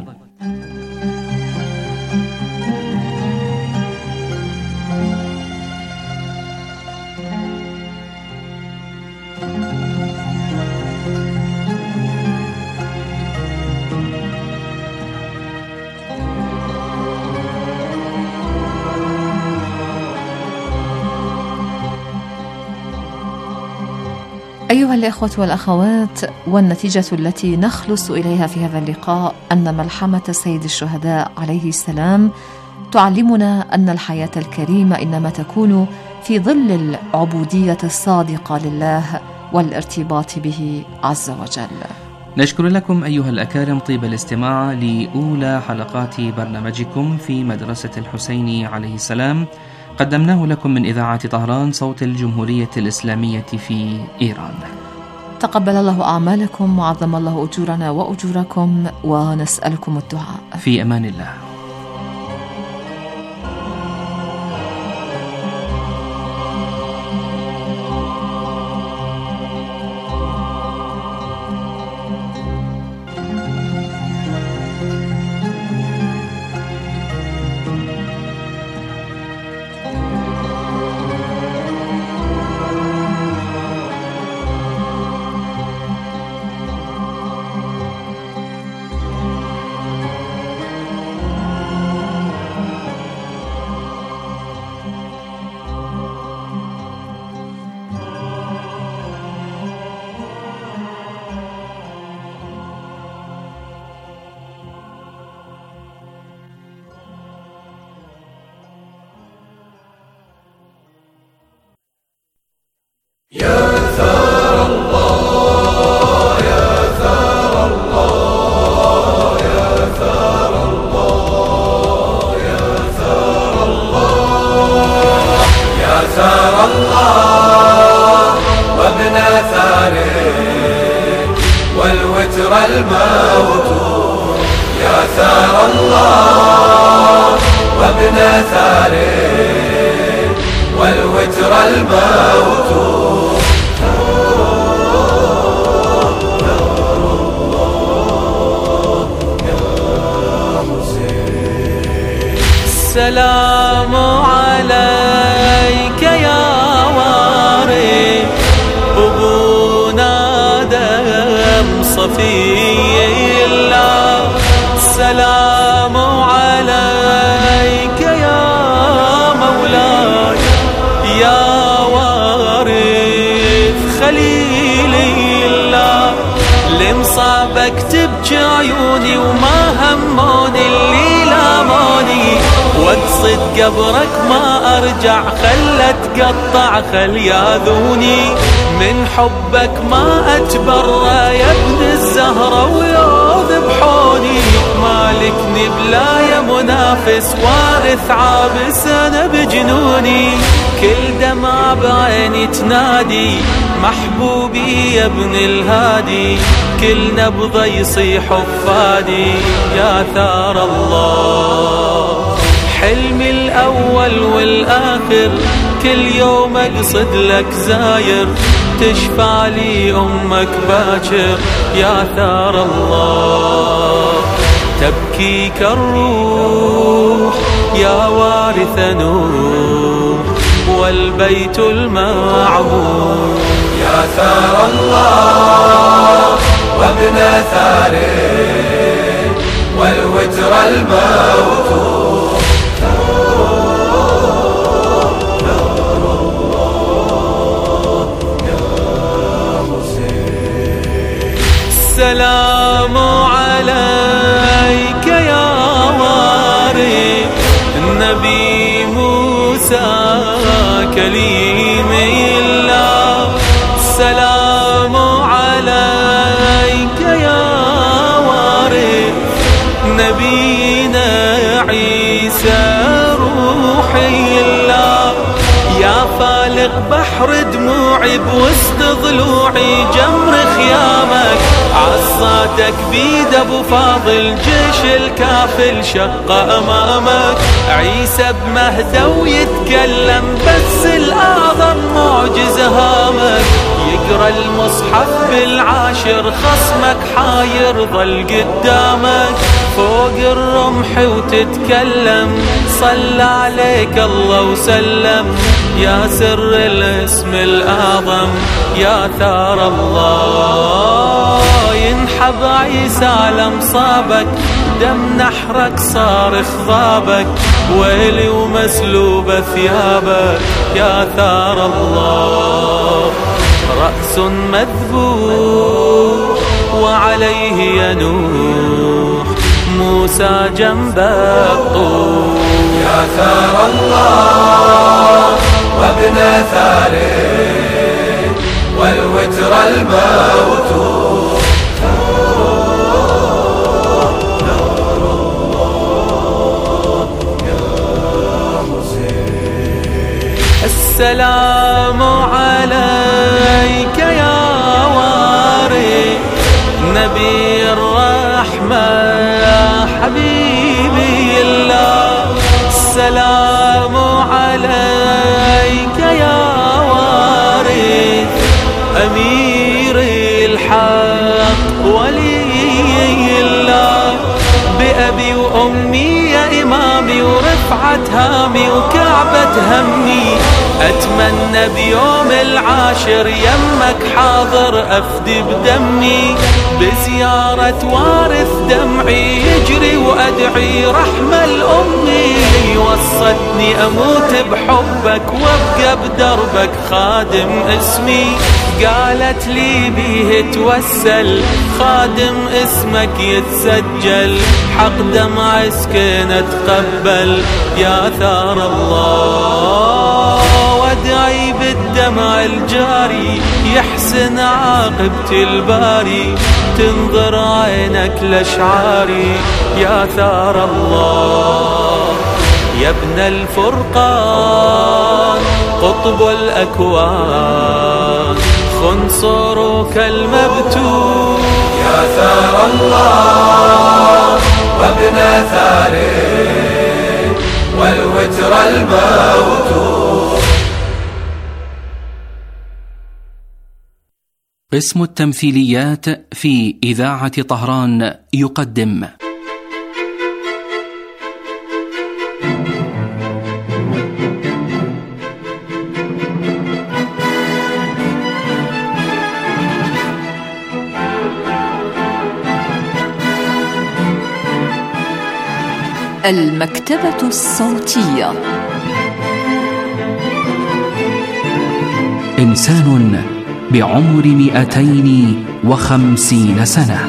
أيها الإخوة والأخوات، والنتيجة التي نخلص إليها في هذا اللقاء أن ملحمة سيد الشهداء عليه السلام تعلمنا أن الحياة الكريمة إنما تكون في ظل العبودية الصادقة لله والارتباط به عز وجل. نشكر لكم أيها الأكارم طيب الاستماع لأولى حلقات برنامجكم في مدرسة الحسين عليه السلام، قدمناه لكم من إذاعة طهران صوت الجمهورية الإسلامية في إيران. تقبل الله أعمالكم وعظم الله أجورنا وأجوركم، ونسألكم الدعاء. في أمان الله. الموت يا ثار الله وابن ثار والوتر الموت السلام عليك يا وارث أبونا دم صفي الله السلام عليك يا مولاي يا وارث خليل الله لمصابك تبكي عيوني وما هموني اللي لاموني واقصد قبرك ما ارجع خلت قطع خل ياذوني من حبك ما اتبرى يا ابن الزهرة ويذبحوني مالكني بلا يا منافس وارث تثعب سنة بجنوني، كل دمعة بعيني تنادي محبوبي يا ابن الهادي، كل نبضة يصيح فادي يا ثار الله. حلمي الأول والآخر كل يوم أقصد لك زاير، تشفع لي أمك باكر يا ثار الله. تبكيك الروح يا وارث نور والبيت المعمور، يا ثار الله وابن ثار والوتر الموتور. السلام عليك يا وارث النبي موسى كليم الله، السلام عليك يا وارث نبينا عيسى روحي الله، يا فالق بحر دموعي بوسط ضلوعي جمر خيامك، عصاتك بيد ابو فاضل جيش الكافل شق امامك، عيسى بمهده ويتكلم بس الاعظم معجز هامك، يقرا المصحف بالعاشر خصمك حاير ظل قدامك، فوق الرمح وتتكلم صلى عليك الله وسلم، يا سر الاسم الأعظم يا ثار الله. ينحب عيسى على مصابك دم نحرك صارخ ضابك، ويلي ومسلوب ثيابك يا ثار الله. رأس مذبوح وعليه ينوح موسى جنب الطور، يا ثار الله وابن ثار والوتر الموتور. السلام عليك يا وارث نبي الرحمة يا حبيبي الله، السلام عليك يا وارث أمير الحق ولي الله، بأبي وأمي يا إمامي ورفعة هامي وكعبة همي، أتمنى بيوم العاشر يمك حاضر أفدي بدمي، بزيارة وارث دمعي يجري وأدعي رحمة لأمي، وصتني أموت بحبك وابقى بدربك خادم اسمي، قالت لي بيه توسل خادم اسمك يتسجل، حق دمع سكينة تقبل يا ثار الله. وادعي بالدمع الجاري يحسن عاقبة الباري، تنظر عينك لأشعاري يا ثار الله. يا ابن الفرقان قطب الأكوان خنصرك المبتور، يا ثار الله وابن ثار والوتر الموتور. قسم التمثيليات في إذاعة طهران يقدم المكتبة الصوتية. إنسان بعمر 250 سنة.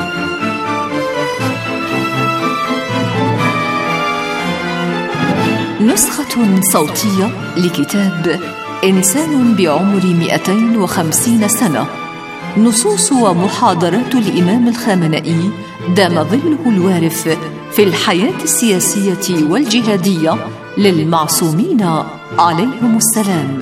نسخة صوتية لكتاب إنسان بعمر 250 سنة، نصوص ومحاضرات الإمام الخامنئي دام ظله الوارف في الحياة السياسية والجهادية للمعصومين عليهم السلام.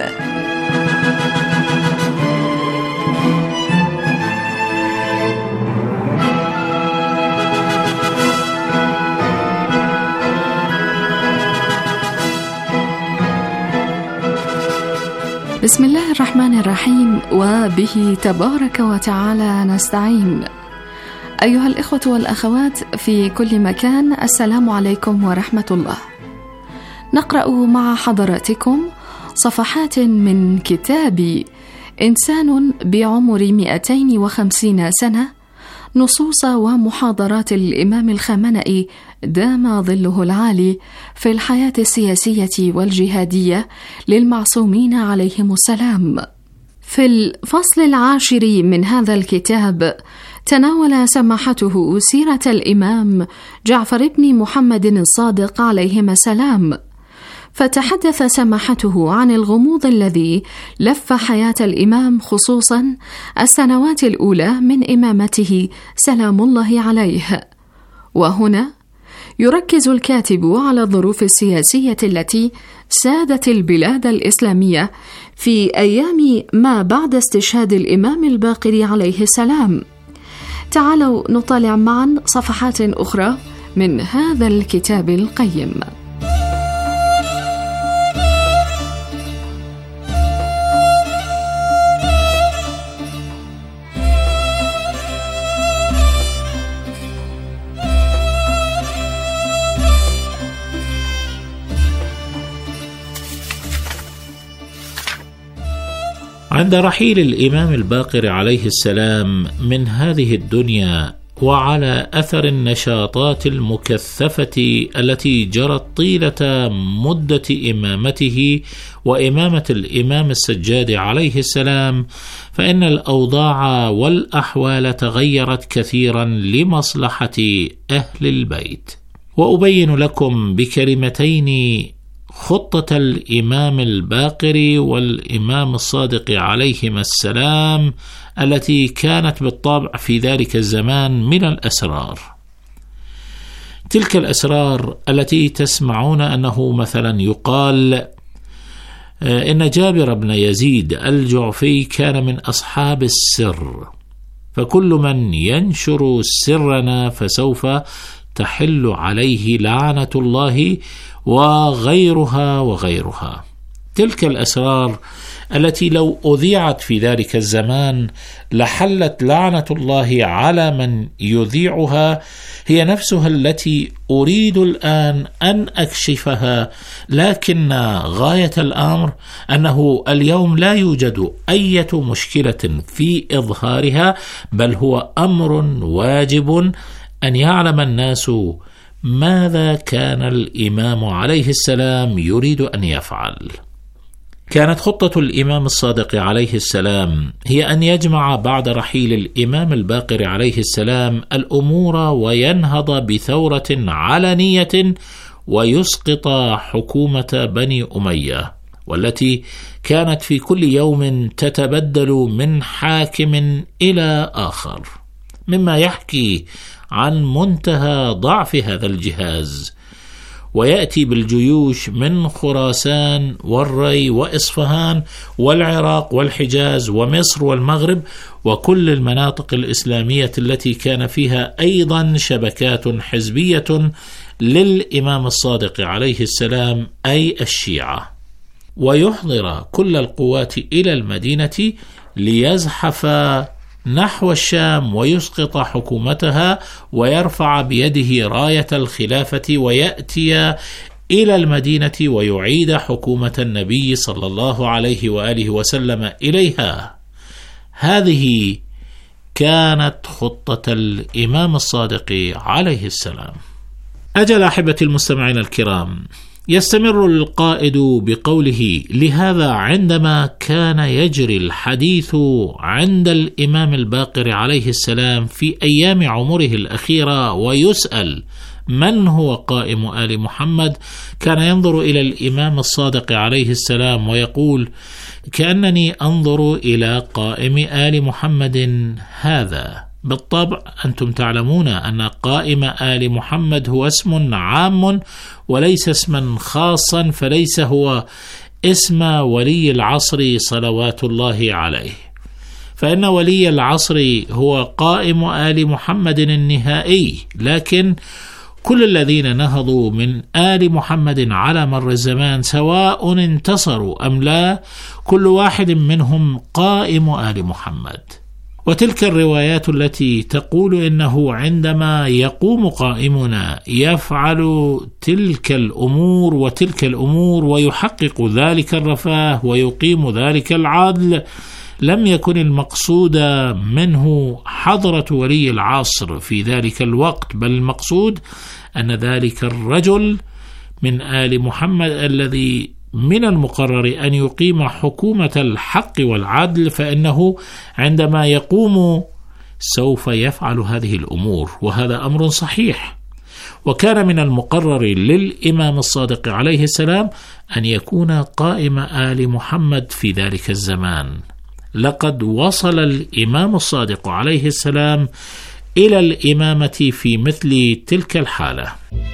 بسم الله الرحمن الرحيم، وبه تبارك وتعالى نستعين. أيها الإخوة والأخوات في كل مكان، السلام عليكم ورحمة الله. نقرأ مع حضراتكم صفحات من كتاب إنسان بعمر 250 سنة، نصوص ومحاضرات الإمام الخامنئي دام ظله العالي في الحياة السياسية والجهادية للمعصومين عليهم السلام. في الفصل 10 من هذا الكتاب تناول سماحته سيرة الإمام جعفر بن محمد الصادق عليهما السلام، فتحدث سماحته عن الغموض الذي لف حياة الإمام، خصوصا السنوات الأولى من إمامته سلام الله عليه. وهنا يركز الكاتب على الظروف السياسية التي سادت البلاد الإسلامية في أيام ما بعد استشهاد الإمام الباقر عليه السلام. تعالوا نطالع معا صفحات أخرى من هذا الكتاب القيم. عند رحيل الإمام الباقر عليه السلام من هذه الدنيا، وعلى أثر النشاطات المكثفة التي جرت طيلة مدة إمامته وإمامة الإمام السجاد عليه السلام، فإن الأوضاع والأحوال تغيرت كثيرا لمصلحة أهل البيت. وأبين لكم بكلمتين خطة الإمام الباقر والإمام الصادق عليهما السلام التي كانت بالطبع في ذلك الزمان من الأسرار. تلك الأسرار التي تسمعون أنه مثلا يقال إن جابر بن يزيد الجعفي كان من أصحاب السر، فكل من ينشر سرنا فسوف تحل عليه لعنة الله، وغيرها. تلك الأسرار التي لو أذيعت في ذلك الزمان لحلت لعنة الله على من يذيعها، هي نفسها التي أريد الآن أن أكشفها، لكن غاية الأمر أنه اليوم لا يوجد أي مشكلة في إظهارها، بل هو أمر واجب أن يعلم الناس ماذا كان الإمام عليه السلام يريد أن يفعل. كانت خطة الإمام الصادق عليه السلام هي أن يجمع بعد رحيل الإمام الباقر عليه السلام الأمور وينهض بثورة علنية ويسقط حكومة بني أمية، والتي كانت في كل يوم تتبدل من حاكم إلى آخر، مما يحكي عن منتهى ضعف هذا الجهاز. ويأتي بالجيوش من خراسان والري وإصفهان والعراق والحجاز ومصر والمغرب وكل المناطق الإسلامية التي كان فيها أيضا شبكات حزبية للإمام الصادق عليه السلام، أي الشيعة، ويحضر كل القوات إلى المدينة ليزحف نحو الشام ويسقط حكومتها ويرفع بيده راية الخلافة، ويأتي إلى المدينة ويعيد حكومة النبي صلى الله عليه وآله وسلم إليها. هذه كانت خطة الإمام الصادق عليه السلام. أجل أحبتي المستمعين الكرام، يستمر القائد بقوله: لهذا عندما كان يجري الحديث عند الإمام الباقر عليه السلام في أيام عمره الأخيرة ويسأل من هو قائم آل محمد، كان ينظر إلى الإمام الصادق عليه السلام ويقول: كأنني أنظر إلى قائم آل محمد هذا، بالطبع أنتم تعلمون أن قائم آل محمد هو اسم عام وليس اسما خاصا، فليس هو اسم ولي العصر صلوات الله عليه، فإن ولي العصر هو قائم آل محمد النهائي، لكن كل الذين نهضوا من آل محمد على مر الزمان سواء انتصروا أم لا، كل واحد منهم قائم آل محمد. وتلك الروايات التي تقول إنه عندما يقوم قائمنا يفعل تلك الأمور وتلك الأمور ويحقق ذلك الرفاه ويقيم ذلك العدل، لم يكن المقصود منه حضرة ولي العصر في ذلك الوقت، بل المقصود أن ذلك الرجل من آل محمد الذي من المقرر أن يقيم حكومة الحق والعدل، فإنه عندما يقوم سوف يفعل هذه الأمور، وهذا أمر صحيح. وكان من المقرر للإمام الصادق عليه السلام أن يكون قائم آل محمد في ذلك الزمان. لقد وصل الإمام الصادق عليه السلام إلى الإمامة في مثل تلك الحالة.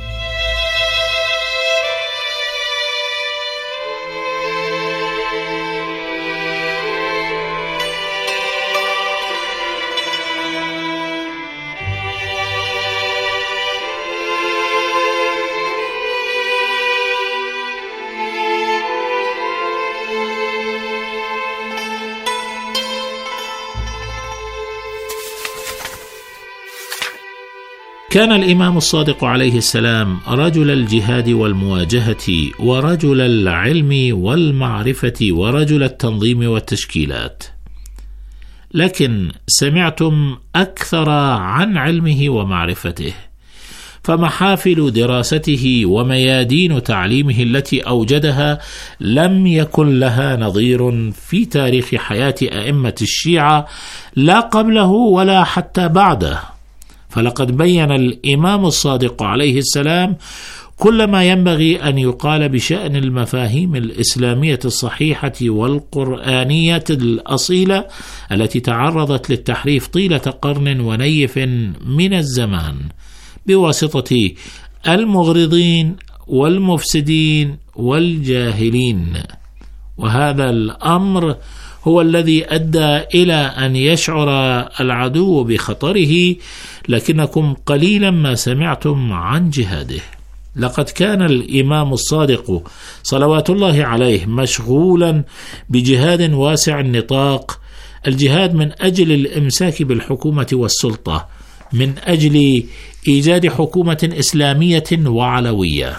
كان الإمام الصادق عليه السلام رجل الجهاد والمواجهة، ورجل العلم والمعرفة، ورجل التنظيم والتشكيلات، لكن سمعتم أكثر عن علمه ومعرفته، فمحافل دراسته وميادين تعليمه التي أوجدها لم يكن لها نظير في تاريخ حياة أئمة الشيعة، لا قبله ولا حتى بعده. فلقد بين الإمام الصادق عليه السلام كل ما ينبغي أن يقال بشأن المفاهيم الإسلامية الصحيحة والقرآنية الأصيلة التي تعرضت للتحريف طيلة قرن ونيف من الزمان بواسطة المغرضين والمفسدين والجاهلين. وهذا الأمر هو الذي أدى إلى أن يشعر العدو بخطره، لكنكم قليلا ما سمعتم عن جهاده. لقد كان الإمام الصادق صلوات الله عليه مشغولا بجهاد واسع النطاق، الجهاد من أجل الإمساك بالحكومة والسلطة، من أجل إيجاد حكومة إسلامية وعلوية،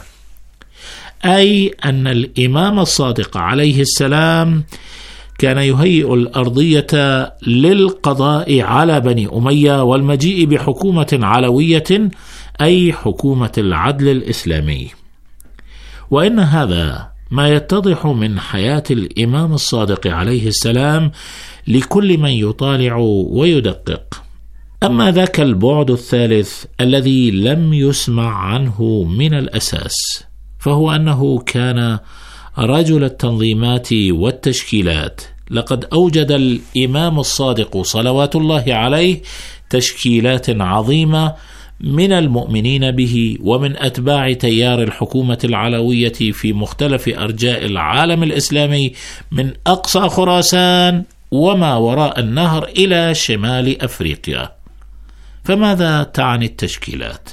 أي أن الإمام الصادق عليه السلام كان يهيئ الأرضية للقضاء على بني أمية والمجيء بحكومة علوية، أي حكومة العدل الإسلامي. وإن هذا ما يتضح من حياة الإمام الصادق عليه السلام لكل من يطالع ويدقق. أما ذاك البعد الثالث الذي لم يسمع عنه من الأساس، فهو أنه كان رجل التنظيمات والتشكيلات. لقد أوجد الإمام الصادق صلوات الله عليه تشكيلات عظيمة من المؤمنين به ومن أتباع تيار الحكومة العلوية في مختلف أرجاء العالم الإسلامي، من أقصى خراسان وما وراء النهر إلى شمال أفريقيا. فماذا تعني التشكيلات؟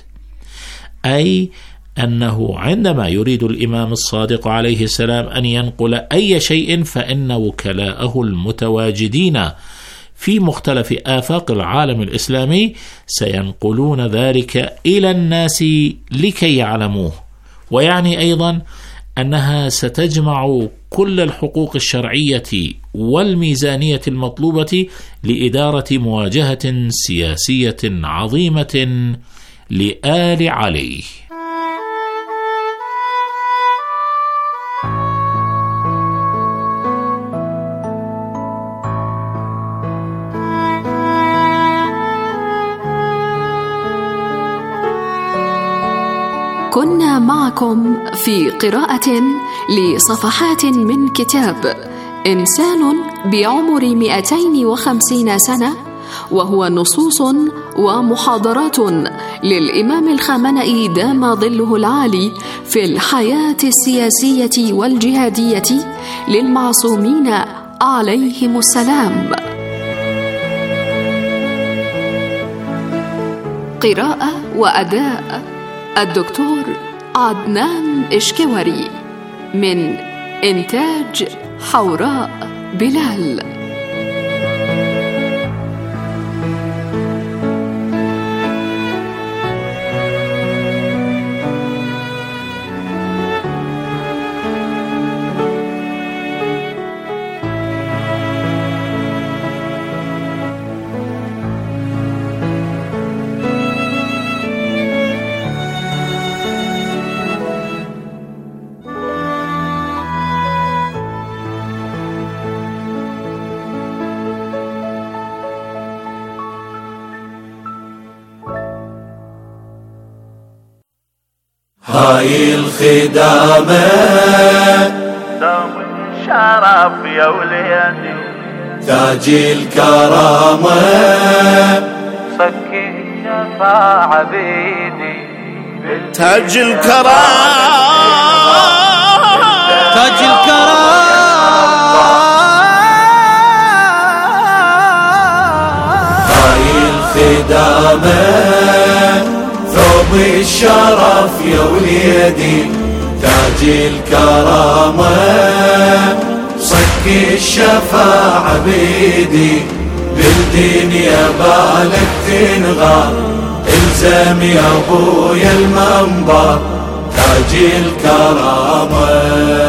أي أنه عندما يريد الإمام الصادق عليه السلام أن ينقل أي شيء، فإن وكلاءه المتواجدين في مختلف آفاق العالم الإسلامي سينقلون ذلك إلى الناس لكي يعلموه. ويعني أيضا أنها ستجمع كل الحقوق الشرعية والميزانية المطلوبة لإدارة مواجهة سياسية عظيمة لآل علي. كنا معكم في قراءة لصفحات من كتاب إنسان بعمر 250 سنة وهو نصوص ومحاضرات للإمام الخامنئي دام ظله العالي في الحياة السياسية والجهادية للمعصومين عليهم السلام. قراءة وأداء الدكتور عدنان إشكوري، من إنتاج حوراء بلال. هاي الخدامة دوم الشرف يا وليدي، تاج الكرامة صكي الشفاعة بيدي، تاج الكرامة تاج الكرامة هاي الخدامة ثوب الشرف يا وليدي، تاج الكرامة صك الشفاعة بيدي، بالدين يا بالك تنغى الزم يا ابويا المنبر، تاج الكرامة.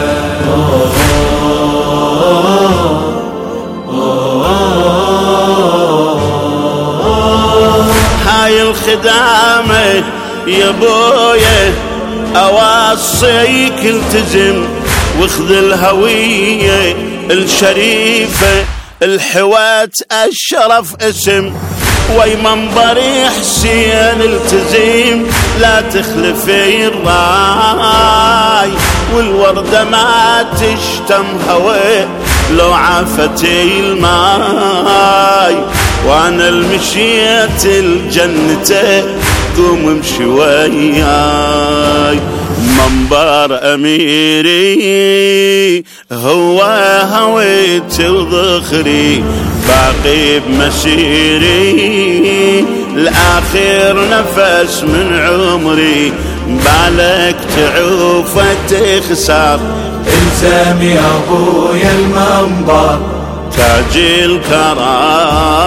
هاي الخدامة يا بويا أوصيك التزم واخذ الهوية الشريفة، الحوات الشرف اسم وي منبري حسين التزم، لا تخلفي الراي والوردة ما تشتم هوي لو عافتي الماي، وانا المشيت الجنة قوم امشي وياي، منبر اميري هو هويت وذخري، باقي بمسيري لاخر نفس من عمري، بالك تعوف تخسر الزم يا ابويا المنبر، تاج الكرامة.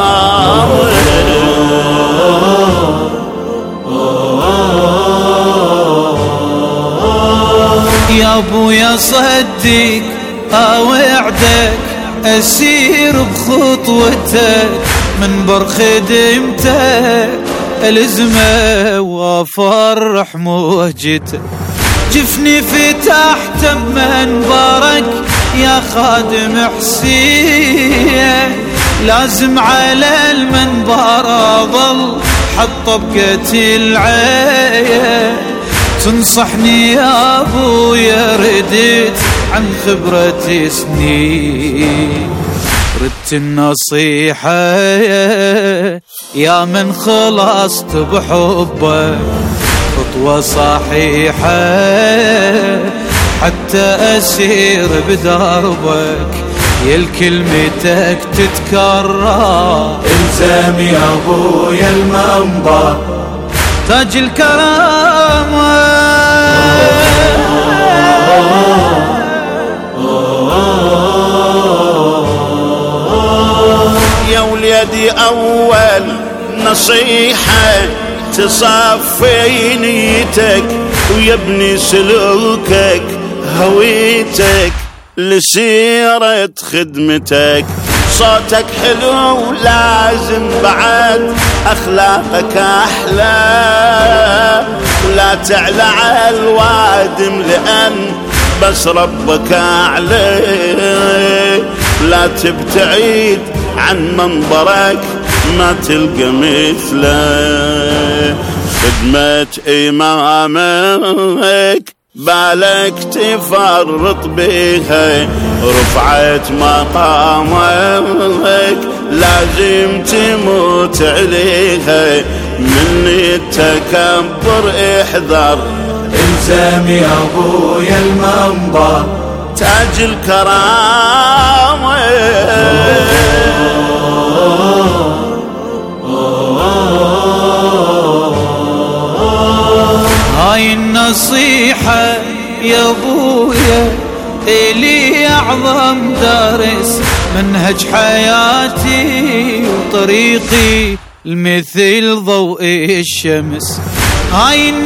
يا ابويا صدق اوعدك اسير بخطوتك، منبر خدمتك الزمه وافرح موجتك، جفني فتحت منبرك يا خادم حسين، لازم على المنبر اظل حط بقة العين، تنصحني يا ابويا رديت عن خبرتي سنين، ردت النصيحة يا من خلصت بحبك، خطوة صحيحة حتى أسير بدربك، يا الكلمتك تتكرر الزم يا ابويا المنبر، تاج الكرامة. يا وليدي أول نصيحة تصفي نيتك ويبني سلوكك هويتك لسيرة خدمتك، صوتك حلو لازم بعد أخلاقك أحلى، ولا تعلى على الوادم لأن بس ربك أعلى، لا تبتعد عن منبرك ما تلقى مثله، خدمة إمامك بالك تفرط بها، رفعت مقامك لازم تموت عليها، من التكبر احذر. الزم يا ابويا المنبر تاج الكرامة، هاي النصيحة يا ابويا إلي أعظم دارس، منهج حياتي وطريقي المثل ضوء الشمس. هاي